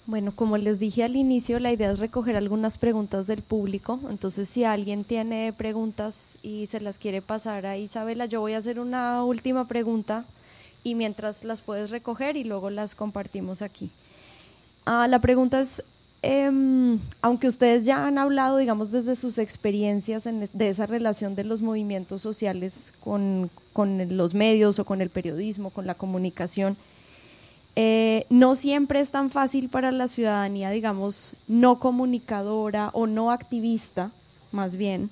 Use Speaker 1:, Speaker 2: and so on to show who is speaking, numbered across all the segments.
Speaker 1: Bueno, como les dije al inicio, la idea es recoger algunas preguntas del público. Entonces, si alguien tiene preguntas y se las quiere pasar a Isabela, yo voy a hacer una última pregunta y mientras las puedes recoger y luego las compartimos aquí. La pregunta es, aunque ustedes ya han hablado, digamos, desde sus experiencias de esa relación de los movimientos sociales con los medios o con el periodismo, con la comunicación, no siempre es tan fácil para la ciudadanía, digamos, no comunicadora o no activista, más bien,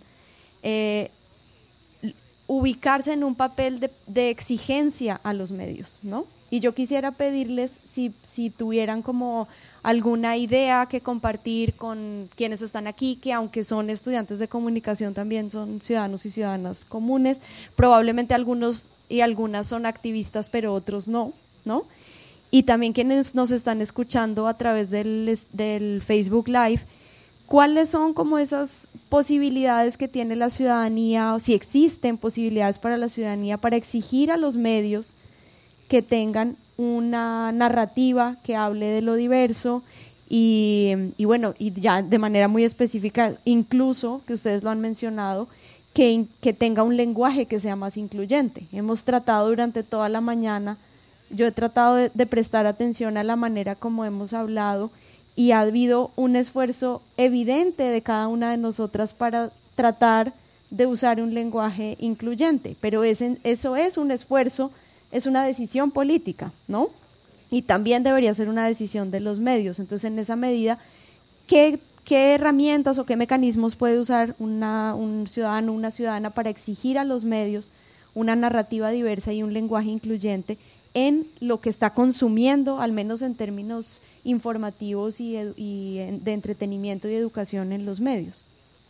Speaker 1: ubicarse en un papel de exigencia a los medios, ¿no? Y yo quisiera pedirles si tuvieran como alguna idea que compartir con quienes están aquí, que aunque son estudiantes de comunicación también son ciudadanos y ciudadanas comunes, probablemente algunos y algunas son activistas pero otros no, ¿no? Y también quienes nos están escuchando a través del Facebook Live, ¿cuáles son como esas posibilidades que tiene la ciudadanía, o si existen posibilidades para la ciudadanía para exigir a los medios que tengan una narrativa que hable de lo diverso y bueno, y ya de manera muy específica, incluso, que ustedes lo han mencionado, que tenga un lenguaje que sea más incluyente? Hemos tratado durante toda la mañana, yo he tratado de prestar atención a la manera como hemos hablado y ha habido un esfuerzo evidente de cada una de nosotras para tratar de usar un lenguaje incluyente, pero eso es un esfuerzo, es una decisión política, ¿no? Y también debería ser una decisión de los medios. Entonces, en esa medida, ¿qué herramientas o qué mecanismos puede usar un ciudadano, una ciudadana para exigir a los medios una narrativa diversa y un lenguaje incluyente en lo que está consumiendo, al menos en términos informativos y de entretenimiento y educación en los medios?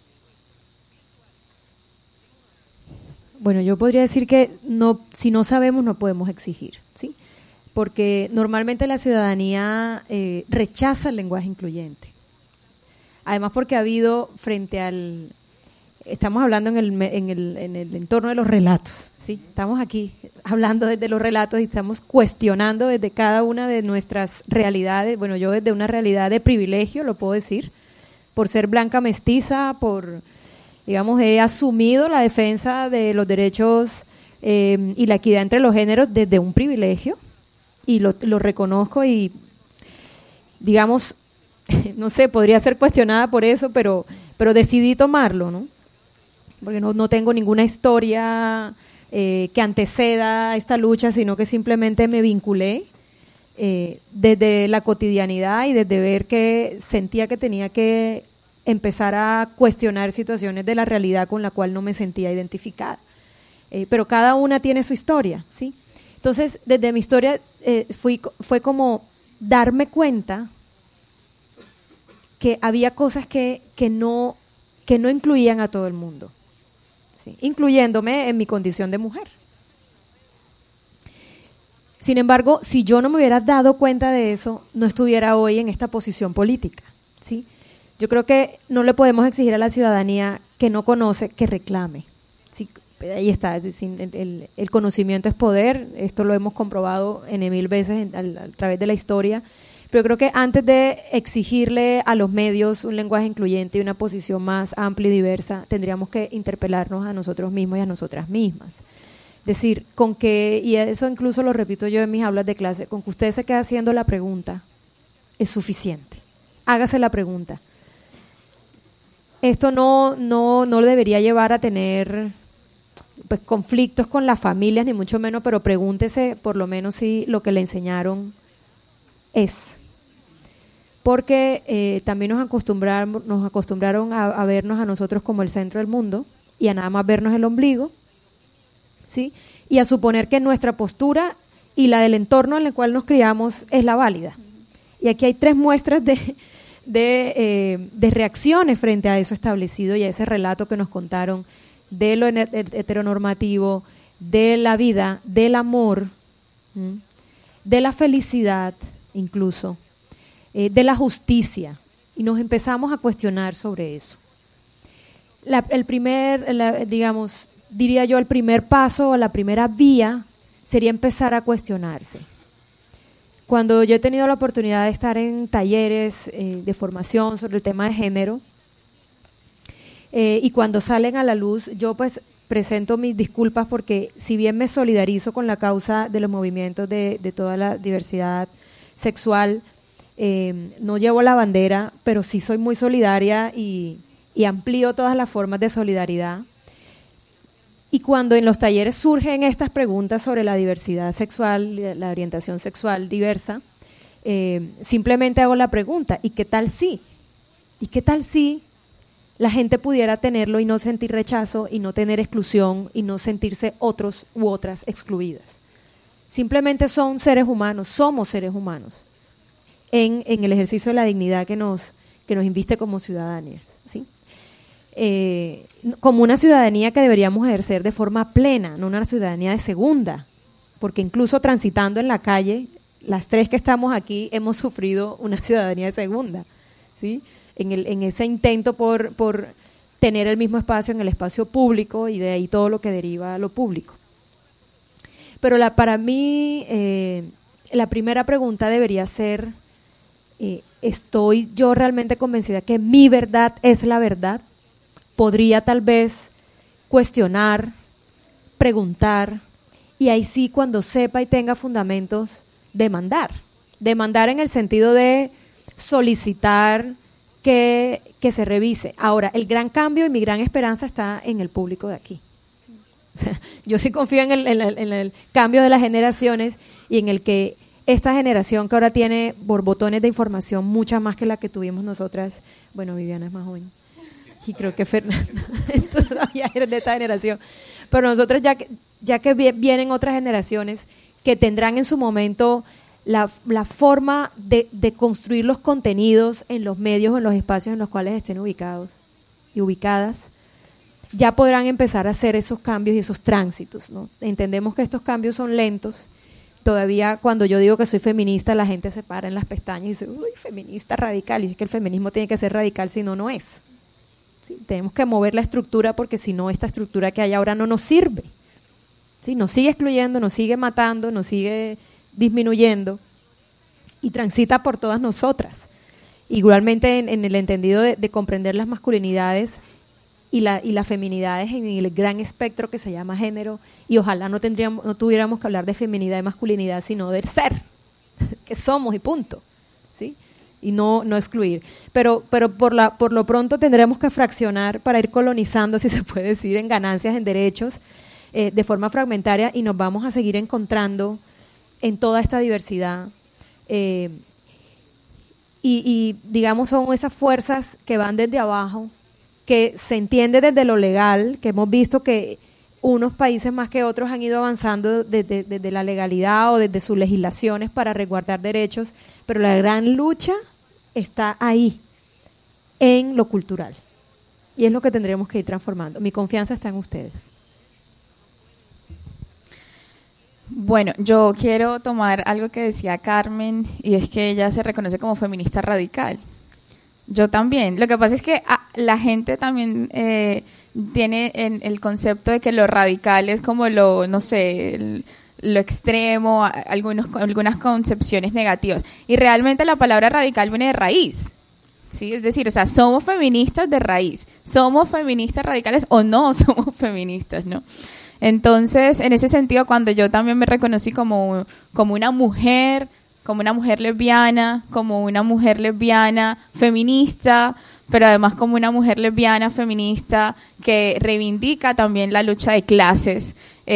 Speaker 2: Bueno, yo podría decir que no, si no sabemos no podemos exigir, ¿sí? Porque normalmente la ciudadanía rechaza el lenguaje incluyente. Además porque ha habido estamos hablando en el entorno de los relatos, ¿sí? Estamos aquí hablando desde los relatos y estamos cuestionando desde cada una de nuestras realidades. Bueno, yo desde una realidad de privilegio, lo puedo decir, por ser blanca mestiza, digamos, he asumido la defensa de los derechos y la equidad entre los géneros desde un privilegio y lo reconozco y, digamos, no sé, podría ser cuestionada por eso, pero decidí tomarlo, ¿no? Porque no tengo ninguna historia que anteceda esta lucha, sino que simplemente me vinculé desde la cotidianidad y desde ver que sentía que tenía que empezar a cuestionar situaciones de la realidad con la cual no me sentía identificada. Pero cada una tiene su historia, ¿sí? Entonces, desde mi historia fue como darme cuenta que había cosas que no incluían a todo el mundo, ¿sí? Incluyéndome en mi condición de mujer. Sin embargo, si yo no me hubiera dado cuenta de eso, no estuviera hoy en esta posición política, ¿sí? Yo creo que no le podemos exigir a la ciudadanía que no conoce, que reclame, ¿sí? Ahí está, es decir, el conocimiento es poder, esto lo hemos comprobado mil veces a través de la historia, pero creo que antes de exigirle a los medios un lenguaje incluyente y una posición más amplia y diversa, tendríamos que interpelarnos a nosotros mismos y a nosotras mismas. Es decir, y eso incluso lo repito yo en mis aulas de clase, con que usted se quede haciendo la pregunta, es suficiente. Hágase la pregunta. Esto no debería llevar a tener pues conflictos con las familias, ni mucho menos, pero pregúntese por lo menos si lo que le enseñaron es. Porque también nos acostumbraron a vernos a nosotros como el centro del mundo y a nada más vernos el ombligo, ¿sí? Y a suponer que nuestra postura y la del entorno en el cual nos criamos es la válida. Y aquí hay 3 muestras de reacciones frente a eso establecido y a ese relato que nos contaron de lo heteronormativo, de la vida, del amor, de la felicidad incluso, de la justicia, y nos empezamos a cuestionar sobre eso. Digamos, diría yo, el primer paso o la primera vía sería empezar a cuestionarse. cuando yo he tenido la oportunidad de estar en talleres de formación sobre el tema de género, y cuando salen a la luz, yo pues presento mis disculpas porque si bien me solidarizo con la causa de los movimientos de toda la diversidad sexual, no llevo la bandera, pero sí soy muy solidaria y amplío todas las formas de solidaridad. Y cuando en los talleres surgen estas preguntas sobre la diversidad sexual, la orientación sexual diversa, simplemente hago la pregunta, ¿y qué tal si? ¿Y qué tal si la gente pudiera tenerlo y no sentir rechazo y no tener exclusión y no sentirse otros u otras excluidas? Simplemente son seres humanos, somos seres humanos en el ejercicio de la dignidad que nos inviste como ciudadanía, ¿sí? Como una ciudadanía que deberíamos ejercer de forma plena, no una ciudadanía de segunda, porque incluso transitando en la calle, las tres que estamos aquí hemos sufrido una ciudadanía de segunda, ¿sí? En ese intento por tener el mismo espacio en el espacio público y de ahí todo lo que deriva a lo público. Pero para mí la primera pregunta debería ser, ¿estoy yo realmente convencida que mi verdad es la verdad? Podría tal vez cuestionar, preguntar, y ahí sí, cuando sepa y tenga fundamentos, demandar. Demandar en el sentido de solicitar que se revise. Ahora, el gran cambio y mi gran esperanza está en el público de aquí. O sea, yo sí confío en el cambio de las generaciones y en el que esta generación que ahora tiene borbotones de información, mucha más que la que tuvimos nosotras. Bueno, Viviana es más joven. Y creo que Fernanda todavía eres de esta generación. Pero nosotros ya que vienen otras generaciones que tendrán en su momento la forma de construir los contenidos en los medios o en los espacios en los cuales estén ubicados y ubicadas, ya podrán empezar a hacer esos cambios y esos tránsitos, ¿no? Entendemos que estos cambios son lentos. Todavía cuando yo digo que soy feminista, la gente se para en las pestañas y dice, uy, feminista radical. Y es que el feminismo tiene que ser radical, si no, no es. ¿Sí? Tenemos que mover la estructura porque si no, esta estructura que hay ahora no nos sirve. ¿Sí? Nos sigue excluyendo, nos sigue matando, nos sigue disminuyendo y transita por todas nosotras. Igualmente en el entendido de comprender las masculinidades y las feminidades en el gran espectro que se llama género, y ojalá no tuviéramos que hablar de feminidad y masculinidad, sino del ser, que somos y punto, ¿sí? Y no excluir. Pero por lo pronto tendremos que fraccionar para ir colonizando, si se puede decir, en ganancias, en derechos, de forma fragmentaria, y nos vamos a seguir encontrando en toda esta diversidad. Y digamos, son esas fuerzas que van desde abajo, que se entiende desde lo legal, que hemos visto que unos países más que otros han ido avanzando desde la legalidad o desde sus legislaciones para resguardar derechos, pero la gran lucha está ahí, en lo cultural. Y es lo que tendremos que ir transformando. Mi confianza está en ustedes.
Speaker 3: Bueno, yo quiero tomar algo que decía Carmen, y es que ella se reconoce como feminista radical. Yo también. Lo que pasa es que la gente también tiene el concepto de que lo radical es como lo, no sé, lo extremo, algunas concepciones negativas. Y realmente la palabra radical viene de raíz. ¿Sí? Es decir, o sea, somos feministas de raíz. Somos feministas radicales o no somos feministas, ¿no? Entonces, en ese sentido, cuando yo también me reconocí como una mujer lesbiana, feminista, pero además como una mujer lesbiana, feminista, que reivindica también la lucha de clases,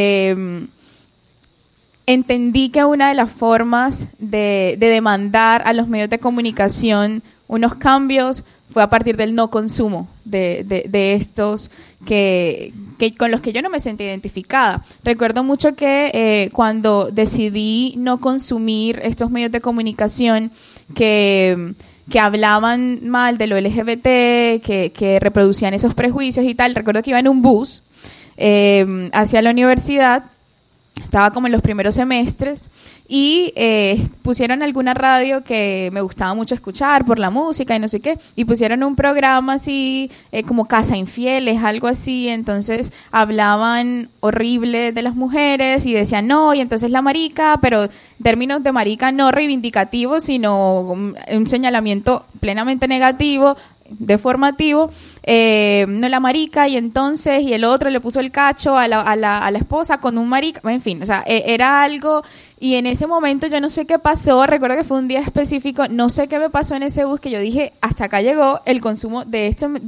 Speaker 3: entendí que una de las formas de demandar a los medios de comunicación unos cambios fue a partir del no consumo de estos que con los que yo no me sentí identificada. Recuerdo mucho que cuando decidí no consumir estos medios de comunicación que hablaban mal de lo LGBT, que reproducían esos prejuicios y tal, recuerdo que iba en un bus hacia la universidad estaba como en los primeros semestres y pusieron alguna radio que me gustaba mucho escuchar por la música y no sé qué, y pusieron un programa así como Casa Infieles, algo así. Entonces hablaban horrible de las mujeres y decían no, y entonces la marica, pero términos de marica no reivindicativos, sino un señalamiento plenamente negativo, deformativo, no, la marica, y entonces, y el otro le puso el cacho a la esposa con un marica, en fin, o sea, era algo. Y en ese momento yo no sé qué pasó, recuerdo que fue un día específico, no sé qué me pasó en ese bus, que yo dije, hasta acá llegó el consumo de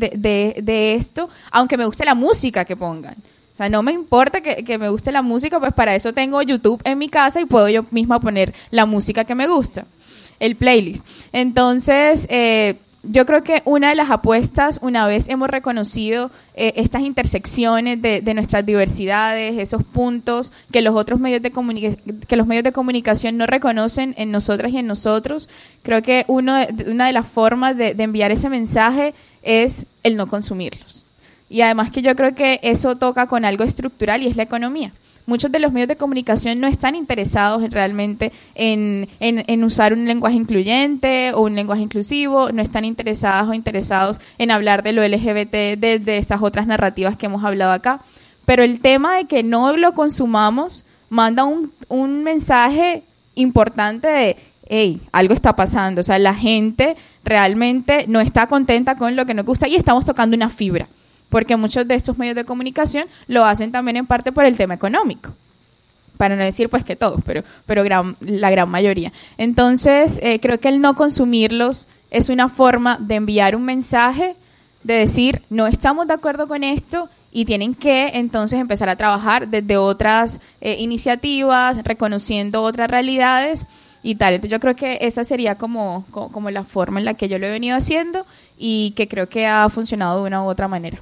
Speaker 3: esto, aunque me guste la música que pongan. O sea, no me importa que me guste la música, pues para eso tengo YouTube en mi casa y puedo yo misma poner la música que me gusta, el playlist. Entonces, yo creo que una de las apuestas, una vez hemos reconocido estas intersecciones de nuestras diversidades, esos puntos que los otros medios de comunicación no reconocen en nosotras y en nosotros, creo que una de las formas de enviar ese mensaje es el no consumirlos. Y además que yo creo que eso toca con algo estructural, y es la economía. Muchos de los medios de comunicación no están interesados realmente en usar un lenguaje incluyente o un lenguaje inclusivo, no están interesados en hablar de lo LGBT desde estas otras narrativas que hemos hablado acá. Pero el tema de que no lo consumamos manda un mensaje importante de, hey, algo está pasando. O sea, la gente realmente no está contenta con lo que nos gusta y estamos tocando una fibra. Porque muchos de estos medios de comunicación lo hacen también en parte por el tema económico, para no decir pues que todos, pero la gran mayoría. Entonces, creo que el no consumirlos es una forma de enviar un mensaje, de decir, no estamos de acuerdo con esto, y tienen que entonces empezar a trabajar desde otras iniciativas, reconociendo otras realidades y tal. Entonces yo creo que esa sería como la forma en la que yo lo he venido haciendo, y que creo que ha funcionado de una u otra manera.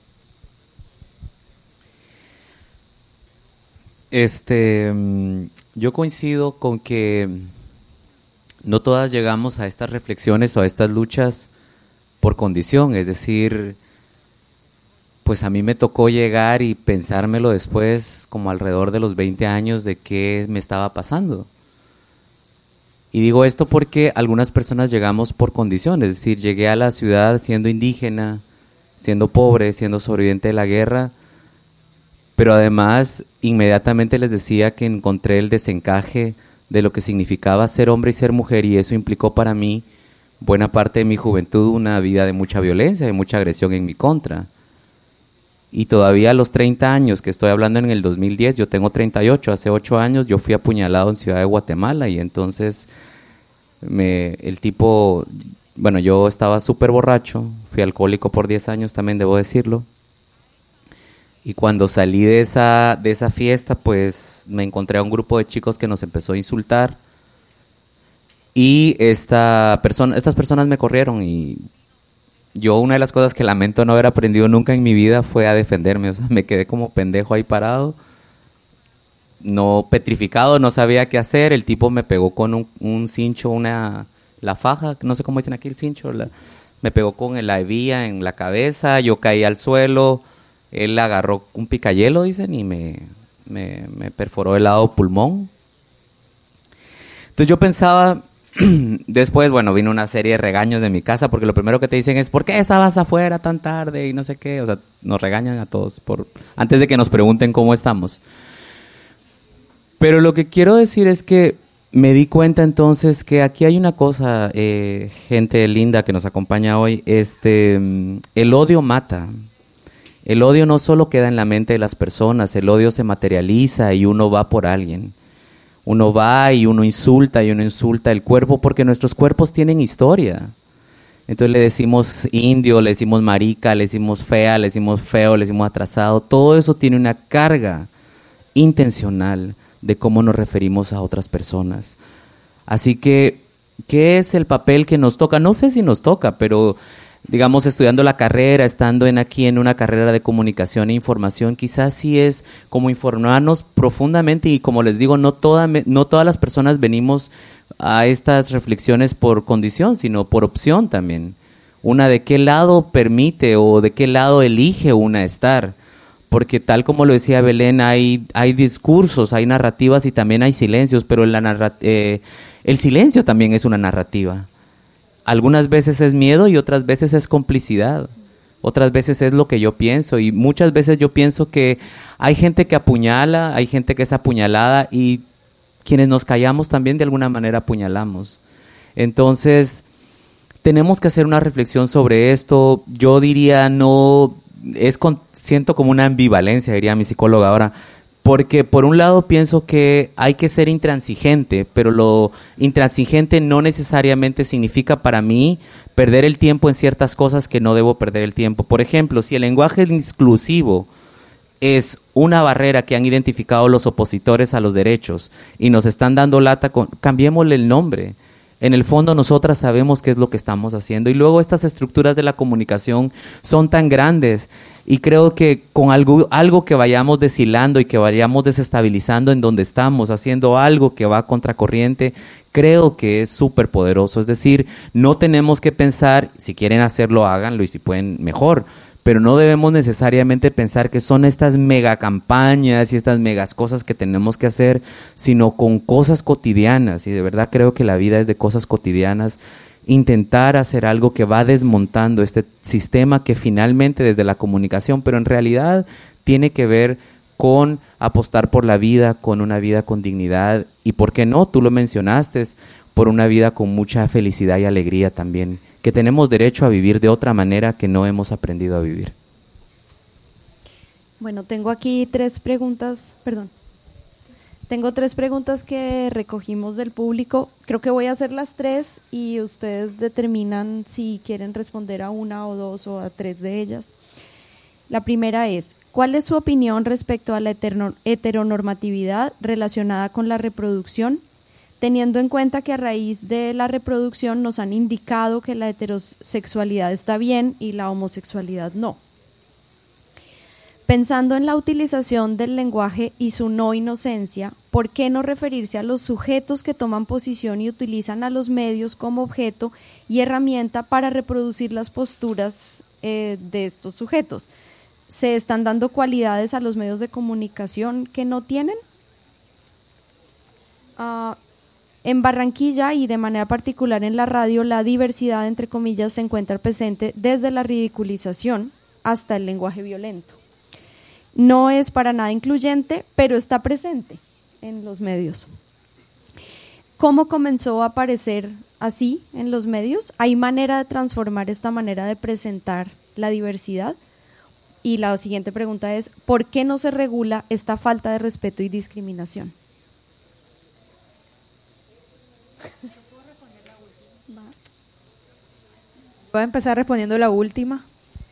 Speaker 4: Yo coincido con que no todas llegamos a estas reflexiones o a estas luchas por condición, es decir, pues a mí me tocó llegar y pensármelo después, como alrededor de los 20 años, de qué me estaba pasando. Y digo esto porque algunas personas llegamos por condición, es decir, llegué a la ciudad siendo indígena, siendo pobre, siendo sobreviviente de la guerra, pero además inmediatamente les decía que encontré el desencaje de lo que significaba ser hombre y ser mujer, y eso implicó para mí buena parte de mi juventud una vida de mucha violencia, de mucha agresión en mi contra. Y todavía a los 30 años, que estoy hablando en el 2010, yo tengo 38, hace 8 años yo fui apuñalado en Ciudad de Guatemala, y entonces el tipo, bueno, yo estaba súper borracho, fui alcohólico por 10 años también, debo decirlo. Y cuando salí de esa fiesta, pues me encontré a un grupo de chicos que nos empezó a insultar. Y estas personas me corrieron, y yo una de las cosas que lamento no haber aprendido nunca en mi vida fue a defenderme. O sea, me quedé como pendejo ahí parado, no petrificado, no sabía qué hacer. El tipo me pegó con un cincho, la faja, no sé cómo dicen aquí el cincho, me pegó con la hebilla en la cabeza, yo caí al suelo. Él agarró un picayelo, dicen, y me perforó el lado pulmón. Entonces yo pensaba, después, bueno, vino una serie de regaños de mi casa, porque lo primero que te dicen es, ¿por qué estabas afuera tan tarde? Y no sé qué, o sea, nos regañan a todos antes de que nos pregunten cómo estamos. Pero lo que quiero decir es que me di cuenta entonces que aquí hay una cosa, gente linda que nos acompaña hoy, el odio mata. El odio no solo queda en la mente de las personas, el odio se materializa y uno va por alguien. Uno va y uno insulta el cuerpo, porque nuestros cuerpos tienen historia. Entonces le decimos indio, le decimos marica, le decimos fea, le decimos feo, le decimos atrasado. Todo eso tiene una carga intencional de cómo nos referimos a otras personas. Así que, ¿qué es el papel que nos toca? No sé si nos toca, pero digamos, estudiando la carrera, estando aquí en una carrera de comunicación e información, quizás sí es como informarnos profundamente, y como les digo, no todas las personas venimos a estas reflexiones por condición, sino por opción también. Una, de qué lado permite o de qué lado elige una estar. porque tal como lo decía Belén, hay discursos, hay narrativas y también hay silencios, pero el silencio también es una narrativa. Algunas veces es miedo y otras veces es complicidad. Otras veces es lo que yo pienso, y muchas veces yo pienso que hay gente que apuñala, hay gente que es apuñalada, y quienes nos callamos también de alguna manera apuñalamos. Entonces, tenemos que hacer una reflexión sobre esto. Yo diría, siento como una ambivalencia, diría mi psicóloga ahora, porque por un lado pienso que hay que ser intransigente, pero lo intransigente no necesariamente significa para mí perder el tiempo en ciertas cosas que no debo perder el tiempo. Por ejemplo, si el lenguaje inclusivo es una barrera que han identificado los opositores a los derechos y nos están dando lata, cambiémosle el nombre. En el fondo nosotras sabemos qué es lo que estamos haciendo, y luego estas estructuras de la comunicación son tan grandes, y creo que con algo que vayamos deshilando y que vayamos desestabilizando en donde estamos, haciendo algo que va a contracorriente, creo que es súper poderoso. Es decir, no tenemos que pensar, si quieren hacerlo, háganlo, y si pueden, mejor. Pero no debemos necesariamente pensar que son estas mega campañas y estas megas cosas que tenemos que hacer, sino con cosas cotidianas. Y de verdad creo que la vida es de cosas cotidianas. Intentar hacer algo que va desmontando este sistema que finalmente desde la comunicación, pero en realidad tiene que ver con apostar por la vida, con una vida con dignidad, y por qué no, tú lo mencionaste, por una vida con mucha felicidad y alegría también, que tenemos derecho a vivir de otra manera que no hemos aprendido a vivir.
Speaker 1: Bueno, tengo aquí tres preguntas que recogimos del público. Creo que voy a hacer las tres y ustedes determinan si quieren responder a una o dos o a tres de ellas. La primera es, ¿cuál es su opinión respecto a la heteronormatividad relacionada con la reproducción? Teniendo en cuenta que a raíz de la reproducción nos han indicado que la heterosexualidad está bien y la homosexualidad no. Pensando en la utilización del lenguaje y su no inocencia, ¿por qué no referirse a los sujetos que toman posición y utilizan a los medios como objeto y herramienta para reproducir las posturas de estos sujetos? ¿Se están dando cualidades a los medios de comunicación que no tienen? En Barranquilla y de manera particular en la radio, la diversidad, entre comillas, se encuentra presente desde la ridiculización hasta el lenguaje violento. No es para nada incluyente, pero está presente en los medios. ¿Cómo comenzó a aparecer así en los medios? ¿Hay manera de transformar esta manera de presentar la diversidad? Y la siguiente pregunta es, ¿por qué no se regula esta falta de respeto y discriminación?
Speaker 2: Voy a empezar respondiendo la última.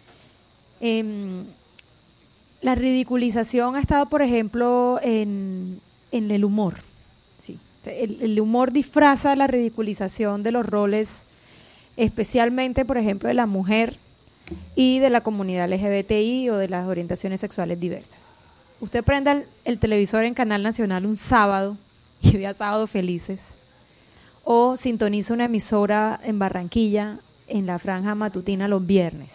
Speaker 2: La ridiculización ha estado, por ejemplo, en el humor. Sí. El humor disfraza la ridiculización de los roles, especialmente, por ejemplo, de la mujer y de la comunidad LGBTI o de las orientaciones sexuales diversas. Usted prenda el televisor en Canal Nacional un sábado y vea Sábados Felices, o sintoniza una emisora en Barranquilla en la franja matutina los viernes.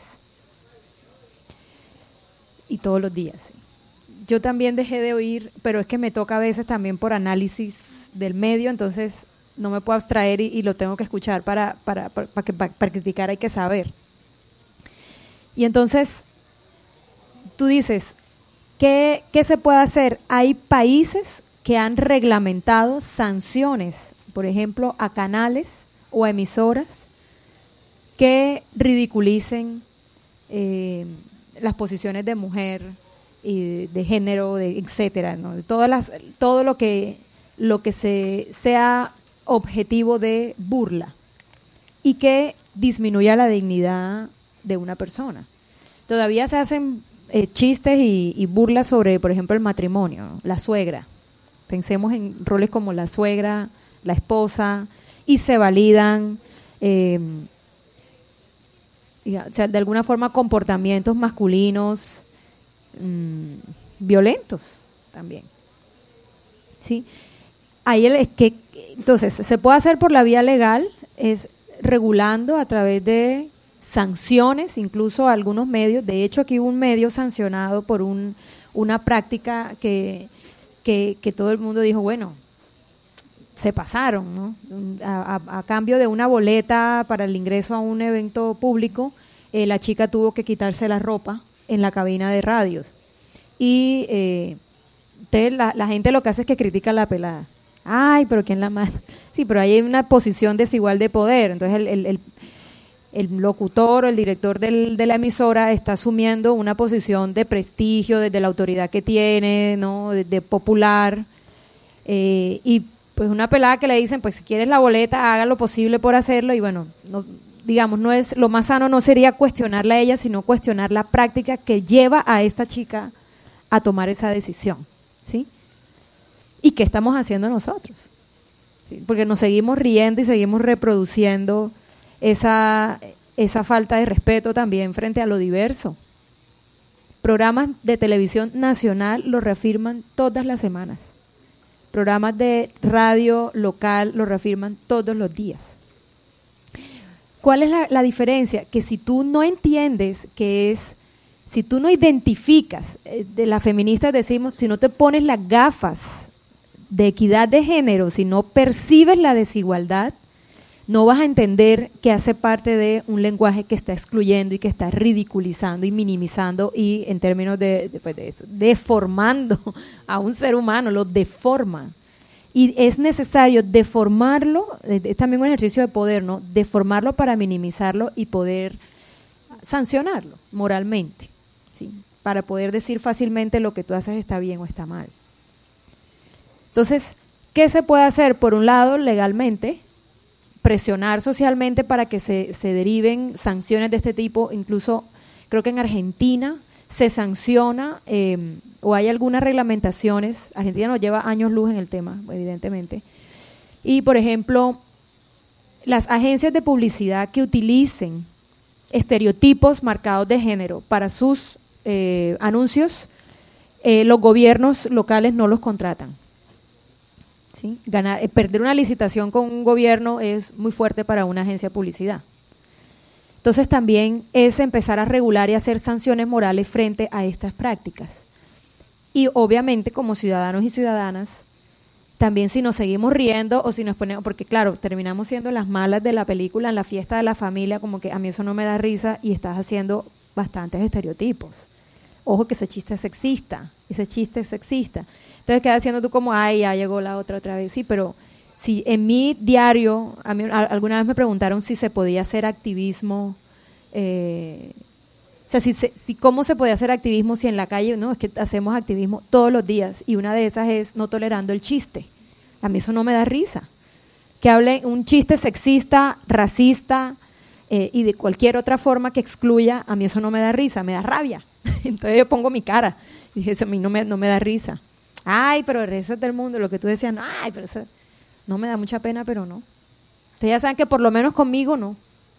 Speaker 2: Y todos los días. Sí. Yo también dejé de oír, pero es que me toca a veces también por análisis del medio, entonces no me puedo abstraer y lo tengo que escuchar para criticar hay que saber. Y entonces, tú dices, ¿qué se puede hacer? Hay países que han reglamentado sanciones, por ejemplo, a canales o a emisoras que ridiculicen las posiciones de mujer y de género, etcétera, ¿no? Todo lo que sea objetivo de burla y que disminuya la dignidad de una persona. Todavía se hacen chistes y burlas sobre, por ejemplo, el matrimonio, ¿no? La suegra. Pensemos en roles como la suegra, la esposa, y se validan o sea, de alguna forma comportamientos masculinos violentos también. ¿Sí? Ahí entonces se puede hacer por la vía legal, es regulando a través de sanciones, incluso algunos medios. De hecho, aquí hubo un medio sancionado por una práctica que todo el mundo dijo, bueno, se pasaron, ¿no? A cambio de una boleta para el ingreso a un evento público, la chica tuvo que quitarse la ropa en la cabina de radios. Y entonces la gente lo que hace es que critica a la pelada. Ay, pero ¿quién la manda? Sí, pero ahí hay una posición desigual de poder. Entonces el locutor o el director de la emisora está asumiendo una posición de prestigio desde la autoridad que tiene, ¿no? De popular. Y pues una pelada que le dicen, pues si quieres la boleta, haga lo posible por hacerlo. Y bueno, no, digamos, no es lo más sano no sería cuestionarla a ella, sino cuestionar la práctica que lleva a esta chica a tomar esa decisión, ¿sí? ¿Y qué estamos haciendo nosotros? ¿Sí? Porque nos seguimos riendo y seguimos reproduciendo esa falta de respeto también frente a lo diverso. Programas de televisión nacional lo reafirman todas las semanas. Programas de radio local lo reafirman todos los días. ¿Cuál es la diferencia? Que si tú no entiendes si tú no identificas, de las feministas decimos, si no te pones las gafas de equidad de género, si no percibes la desigualdad, no vas a entender que hace parte de un lenguaje que está excluyendo y que está ridiculizando y minimizando y en términos de eso, deformando a un ser humano, lo deforma. Y es necesario deformarlo, es también un ejercicio de poder, ¿no? Deformarlo para minimizarlo y poder sancionarlo moralmente, ¿sí? Para poder decir fácilmente lo que tú haces está bien o está mal. Entonces, ¿qué se puede hacer? Por un lado, legalmente, presionar socialmente para que se deriven sanciones de este tipo. Incluso creo que en Argentina se sanciona o hay algunas reglamentaciones. Argentina nos lleva años luz en el tema, evidentemente. Y, por ejemplo, las agencias de publicidad que utilicen estereotipos marcados de género para sus anuncios, los gobiernos locales no los contratan. ¿Sí? Perder una licitación con un gobierno es muy fuerte para una agencia de publicidad. Entonces también es empezar a regular y hacer sanciones morales frente a estas prácticas. Y obviamente como ciudadanos y ciudadanas, también si nos seguimos riendo o si nos ponemos, porque claro, terminamos siendo las malas de la película en la fiesta de la familia, como que a mí eso no me da risa y estás haciendo bastantes estereotipos. Ojo que ese chiste es sexista. Entonces quedas haciendo tú como, ay, ya llegó la otra vez. Sí, pero si en mi diario, a mí alguna vez me preguntaron si se podía hacer activismo, o sea, si cómo se podía hacer activismo si en la calle, no, es que hacemos activismo todos los días y una de esas es no tolerando el chiste. A mí eso no me da risa. Que hable un chiste sexista, racista y de cualquier otra forma que excluya, a mí eso no me da risa, me da rabia. Entonces yo pongo mi cara. Dije, eso a mí no me da risa. Ay, pero el resto del mundo, lo que tú decías, ay, pero eso no me da mucha pena, pero no. Ustedes ya saben que por lo menos conmigo no.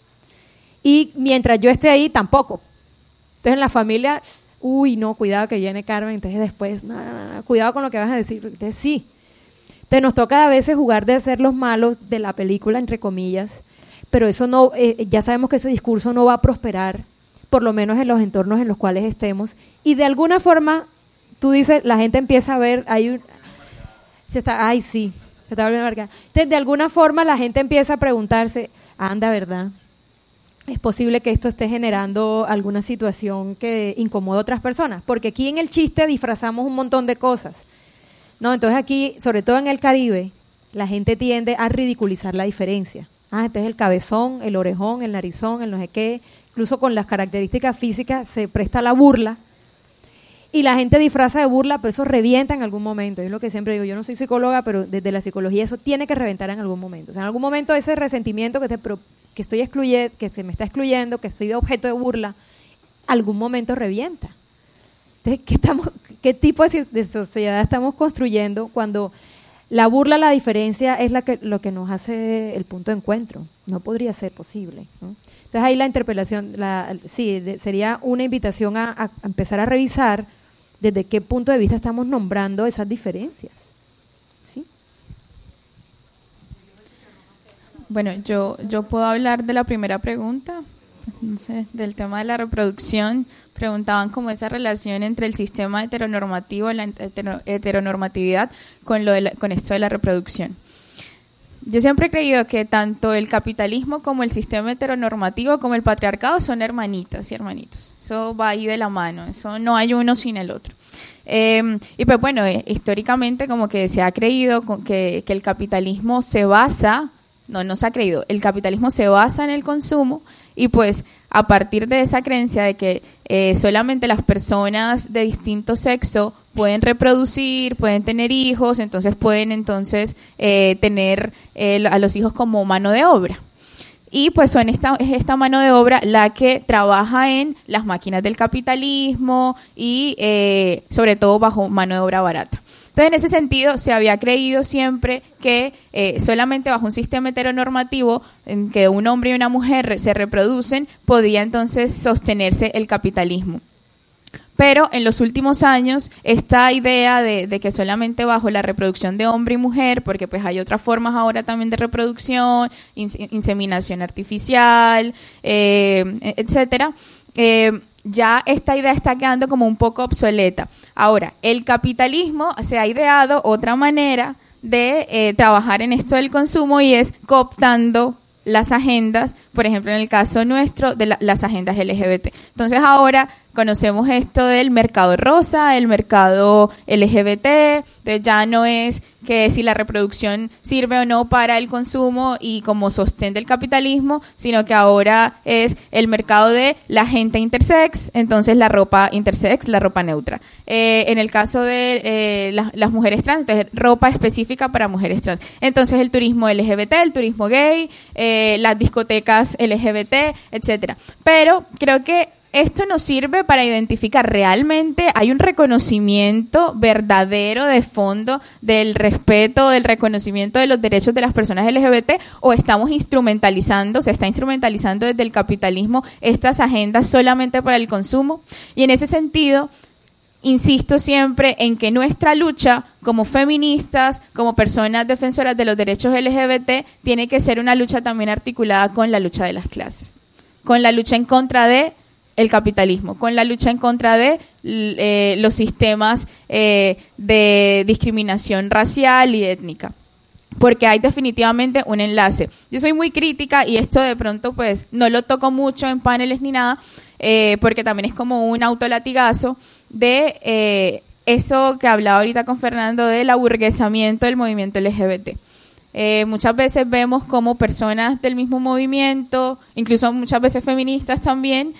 Speaker 2: Y mientras yo esté ahí, tampoco. Entonces en la familia, uy, no, cuidado que viene Carmen, entonces después, no, cuidado con lo que vas a decir, entonces sí. Entonces nos toca a veces jugar de ser los malos de la película, entre comillas, pero eso no, ya sabemos que ese discurso no va a prosperar, por lo menos en los entornos en los cuales estemos, y de alguna forma, tú dices, la gente empieza a ver, se está volviendo amargada. Entonces, de alguna forma la gente empieza a preguntarse, anda, ¿verdad? Es posible que esto esté generando alguna situación que incomoda a otras personas, porque aquí en el chiste disfrazamos un montón de cosas, ¿no? Entonces aquí, sobre todo en el Caribe, la gente tiende a ridiculizar la diferencia. Entonces el cabezón, el orejón, el narizón, el no sé qué, incluso con las características físicas se presta la burla, y la gente disfraza de burla, pero eso revienta en algún momento. Es lo que siempre digo, yo no soy psicóloga, pero desde la psicología eso tiene que reventar en algún momento. O sea, en algún momento ese resentimiento que estoy excluyendo, que se me está excluyendo, que soy objeto de burla, algún momento revienta. Entonces, ¿qué tipo de sociedad estamos construyendo cuando la burla, la diferencia es lo que nos hace el punto de encuentro? No podría ser posible, ¿no? Entonces ahí la interpelación, sería una invitación a empezar a revisar desde qué punto de vista estamos nombrando esas diferencias. ¿Sí?
Speaker 3: Bueno, yo puedo hablar de la primera pregunta. no sé, del tema de la reproducción, preguntaban cómo esa relación entre el sistema heteronormativo, la heteronormatividad, con esto de la reproducción. Yo siempre he creído que tanto el capitalismo como el sistema heteronormativo como el patriarcado son hermanitas y hermanitos. Eso va ahí de la mano, eso no hay uno sin el otro. Y pues bueno, históricamente como que se ha creído que el capitalismo se basa, no se ha creído, el capitalismo se basa en el consumo y pues a partir de esa creencia de que solamente las personas de distinto sexo pueden reproducir, pueden tener hijos, entonces pueden tener a los hijos como mano de obra. Y pues es esta mano de obra la que trabaja en las máquinas del capitalismo y sobre todo bajo mano de obra barata. Entonces, en ese sentido, se había creído siempre que solamente bajo un sistema heteronormativo en que un hombre y una mujer se reproducen, podía entonces sostenerse el capitalismo. Pero en los últimos años, esta idea de que solamente bajo la reproducción de hombre y mujer, porque pues hay otras formas ahora también de reproducción, inseminación artificial, etcétera, ya esta idea está quedando como un poco obsoleta. Ahora, el capitalismo se ha ideado otra manera de trabajar en esto del consumo y es cooptando las agendas, por ejemplo, en el caso nuestro, de las agendas LGBT. Entonces ahora conocemos esto del mercado rosa, el mercado LGBT, entonces ya no es que si la reproducción sirve o no para el consumo y como sostén del capitalismo, sino que ahora es el mercado de la gente intersex, entonces la ropa intersex, la ropa neutra. En el caso de las mujeres trans, entonces ropa específica para mujeres trans. Entonces el turismo LGBT, el turismo gay, las discotecas LGBT, etcétera. Pero creo que esto nos sirve para identificar realmente hay un reconocimiento verdadero de fondo del respeto, del reconocimiento de los derechos de las personas LGBT, o estamos se está instrumentalizando desde el capitalismo estas agendas solamente para el consumo. Y en ese sentido, insisto siempre en que nuestra lucha como feministas, como personas defensoras de los derechos LGBT, tiene que ser una lucha también articulada con la lucha de las clases, con la lucha en contra de el capitalismo, con la lucha en contra de los sistemas de discriminación racial y étnica, porque hay definitivamente un enlace. Yo soy muy crítica y esto de pronto pues no lo toco mucho en paneles ni nada, porque también es como un autolatigazo de eso que hablaba ahorita con Fernando del aburguesamiento del movimiento LGBT. Muchas veces vemos como personas del mismo movimiento, incluso muchas veces feministas también,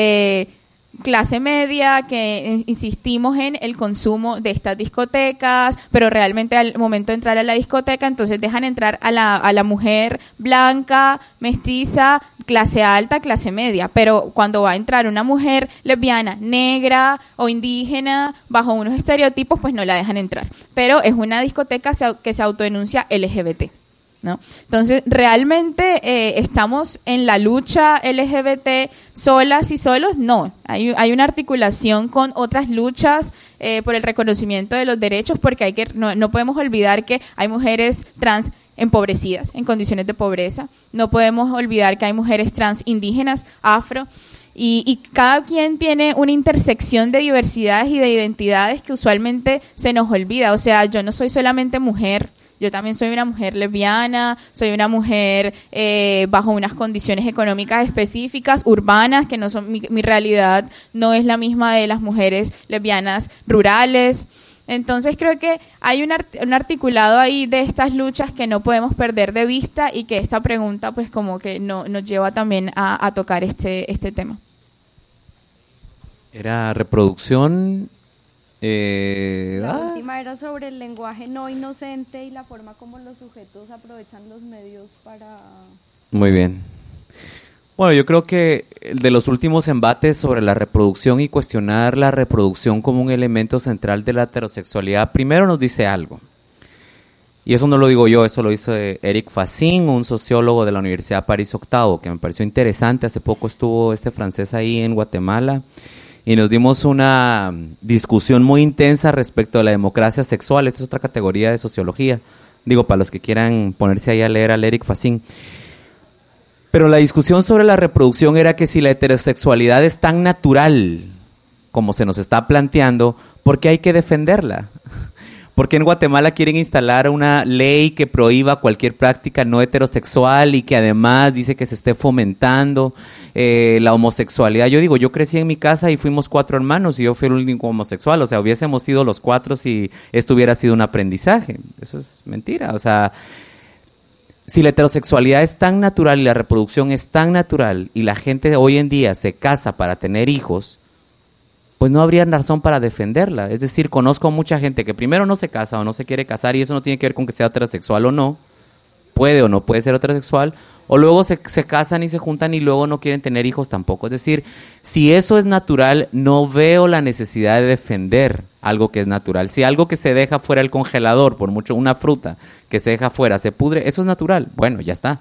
Speaker 3: clase media, que insistimos en el consumo de estas discotecas, pero realmente al momento de entrar a la discoteca, entonces dejan entrar a la mujer blanca, mestiza, clase alta, clase media, pero cuando va a entrar una mujer lesbiana, negra o indígena, bajo unos estereotipos, pues no la dejan entrar. Pero es una discoteca que se autodenuncia LGBT, ¿no? Entonces, ¿realmente estamos en la lucha LGBT solas y solos? No, hay una articulación con otras luchas por el reconocimiento de los derechos, porque no podemos olvidar que hay mujeres trans empobrecidas, en condiciones de pobreza. No podemos olvidar que hay mujeres trans indígenas, afro, y cada quien tiene una intersección de diversidades y de identidades que usualmente se nos olvida. O sea, yo no soy solamente mujer, yo también soy una mujer lesbiana, soy una mujer bajo unas condiciones económicas específicas, urbanas, que no son mi realidad no es la misma de las mujeres lesbianas rurales. Entonces creo que hay un articulado ahí de estas luchas que no podemos perder de vista y que esta pregunta pues como que nos lleva también a tocar este tema.
Speaker 4: Era reproducción.
Speaker 1: La última era sobre el lenguaje no inocente y la forma como los sujetos aprovechan los medios para...
Speaker 4: Muy bien. Bueno, yo creo que el de los últimos embates sobre la reproducción y cuestionar la reproducción como un elemento central de la heterosexualidad, primero nos dice algo. Y eso no lo digo yo, eso lo hizo Eric Fassin, un sociólogo de la Universidad París Octavo, que me pareció interesante. Hace poco estuvo este francés ahí en Guatemala y nos dimos una discusión muy intensa respecto a la democracia sexual. Esta es otra categoría de sociología, digo, para los que quieran ponerse ahí a leer al Eric Fassin. Pero la discusión sobre la reproducción era que si la heterosexualidad es tan natural como se nos está planteando, ¿por qué hay que defenderla? ¿Por qué en Guatemala quieren instalar una ley que prohíba cualquier práctica no heterosexual y que además dice que se esté fomentando la homosexualidad? Yo digo, yo crecí en mi casa y fuimos 4 hermanos y yo fui el único homosexual. O sea, hubiésemos sido los 4 si esto hubiera sido un aprendizaje. Eso es mentira. O sea, si la heterosexualidad es tan natural y la reproducción es tan natural y la gente hoy en día se casa para tener hijos, pues no habría razón para defenderla. Es decir, conozco mucha gente que primero no se casa o no se quiere casar y eso no tiene que ver con que sea heterosexual o no, puede o no puede ser heterosexual, o luego se casan y se juntan y luego no quieren tener hijos tampoco. Es decir, si eso es natural, no veo la necesidad de defender algo que es natural. Si algo que se deja fuera del congelador, por mucho una fruta que se deja fuera, se pudre, eso es natural. Bueno, ya está.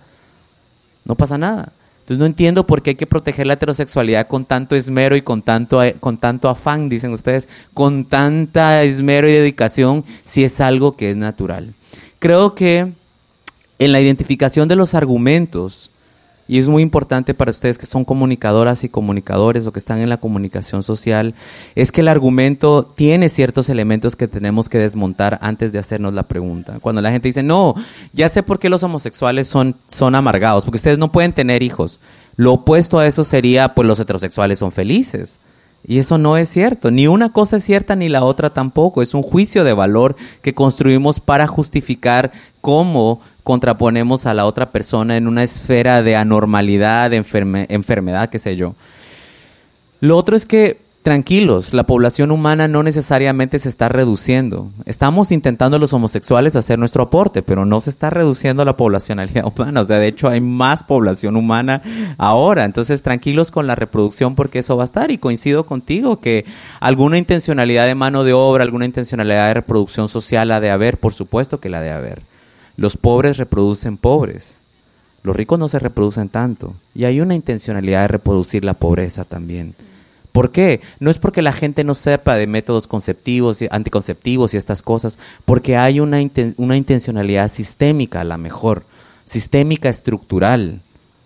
Speaker 4: No pasa nada. Entonces no entiendo por qué hay que proteger la heterosexualidad con tanto esmero y con tanto afán, dicen ustedes, con tanta esmero y dedicación, si es algo que es natural. Creo que en la identificación de los argumentos, y es muy importante para ustedes que son comunicadoras y comunicadores o que están en la comunicación social, es que el argumento tiene ciertos elementos que tenemos que desmontar antes de hacernos la pregunta. Cuando la gente dice, no, ya sé por qué los homosexuales son amargados, porque ustedes no pueden tener hijos. Lo opuesto a eso sería, pues los heterosexuales son felices. Y eso no es cierto. Ni una cosa es cierta ni la otra tampoco. Es un juicio de valor que construimos para justificar cómo contraponemos a la otra persona en una esfera de anormalidad, de enfermedad, qué sé yo. Lo otro es que, tranquilos, la población humana no necesariamente se está reduciendo. Estamos intentando los homosexuales hacer nuestro aporte, pero no se está reduciendo la poblacionalidad humana. O sea, de hecho hay más población humana ahora. Entonces, tranquilos con la reproducción porque eso va a estar. Y coincido contigo que alguna intencionalidad de mano de obra, alguna intencionalidad de reproducción social la de haber, por supuesto que la de haber. Los pobres reproducen pobres. Los ricos no se reproducen tanto. Y hay una intencionalidad de reproducir la pobreza también. ¿Por qué? No es porque la gente no sepa de métodos conceptivos y anticonceptivos y estas cosas, porque hay una intencionalidad sistémica, a la mejor, sistémica estructural,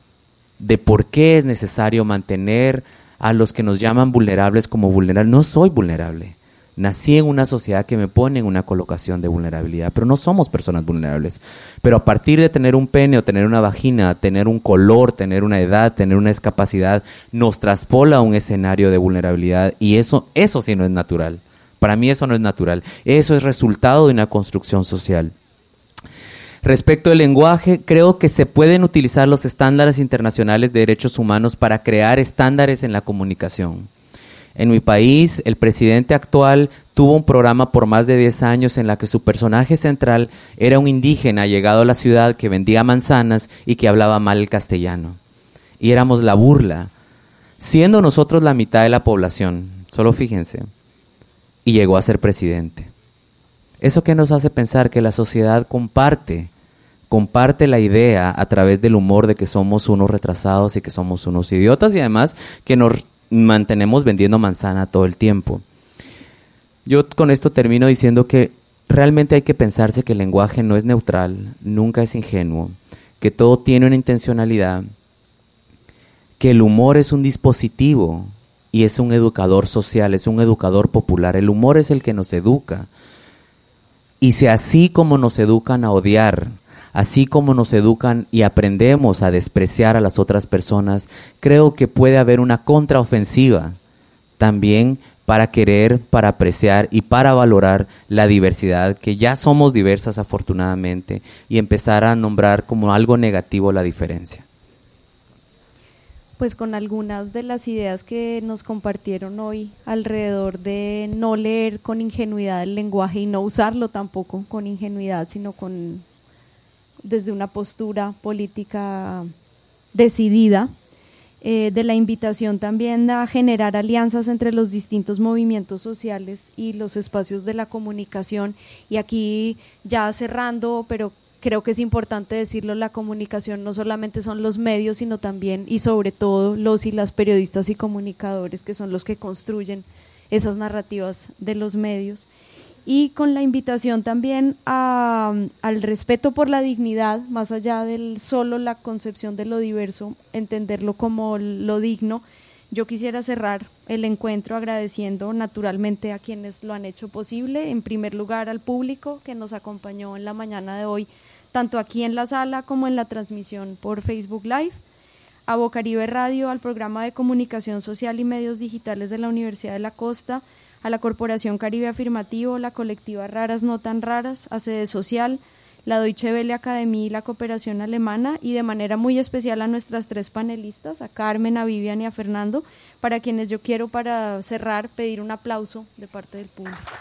Speaker 4: de por qué es necesario mantener a los que nos llaman vulnerables como vulnerables. No soy vulnerable. Nací en una sociedad que me pone en una colocación de vulnerabilidad, pero no somos personas vulnerables. Pero a partir de tener un pene o tener una vagina, tener un color, tener una edad, tener una discapacidad, nos traspola a un escenario de vulnerabilidad y eso sí no es natural. Para mí eso no es natural. Eso es resultado de una construcción social. Respecto al lenguaje, creo que se pueden utilizar los estándares internacionales de derechos humanos para crear estándares en la comunicación. En mi país, el presidente actual tuvo un programa por más de 10 años en la que su personaje central era un indígena llegado a la ciudad que vendía manzanas y que hablaba mal el castellano. Y éramos la burla, siendo nosotros la mitad de la población, solo fíjense, y llegó a ser presidente. ¿Eso qué nos hace pensar? Que la sociedad comparte la idea a través del humor de que somos unos retrasados y que somos unos idiotas y además que nos mantenemos vendiendo manzana todo el tiempo. Yo con esto termino diciendo que realmente hay que pensarse que el lenguaje no es neutral, nunca es ingenuo, que todo tiene una intencionalidad, que el humor es un dispositivo y es un educador social, es un educador popular. El humor es el que nos educa. Y si así como nos educan a odiar, así como nos educan y aprendemos a despreciar a las otras personas, creo que puede haber una contraofensiva también para querer, para apreciar y para valorar la diversidad, que ya somos diversas afortunadamente, y empezar a nombrar como algo negativo la diferencia.
Speaker 1: Pues con algunas de las ideas que nos compartieron hoy alrededor de no leer con ingenuidad el lenguaje y no usarlo tampoco con ingenuidad, sino desde una postura política decidida, de la invitación también a generar alianzas entre los distintos movimientos sociales y los espacios de la comunicación. Y aquí ya cerrando, pero creo que es importante decirlo, la comunicación no solamente son los medios, sino también y sobre todo los y las periodistas y comunicadores, que son los que construyen esas narrativas de los medios. y con la invitación también al respeto por la dignidad, más allá del solo la concepción de lo diverso, entenderlo como lo digno. Yo quisiera cerrar el encuentro agradeciendo naturalmente a quienes lo han hecho posible, en primer lugar al público que nos acompañó en la mañana de hoy, tanto aquí en la sala como en la transmisión por Facebook Live, a Bocaribe Radio, al programa de comunicación social y medios digitales de la Universidad de la Costa, a la Corporación Caribe Afirmativo, la colectiva Raras No Tan Raras, a Sede Social, la Deutsche Welle Academia y la Cooperación Alemana, y de manera muy especial a nuestras 3 panelistas, a Carmen, a Vivian y a Fernando, para quienes yo quiero, para cerrar, pedir un aplauso de parte del público.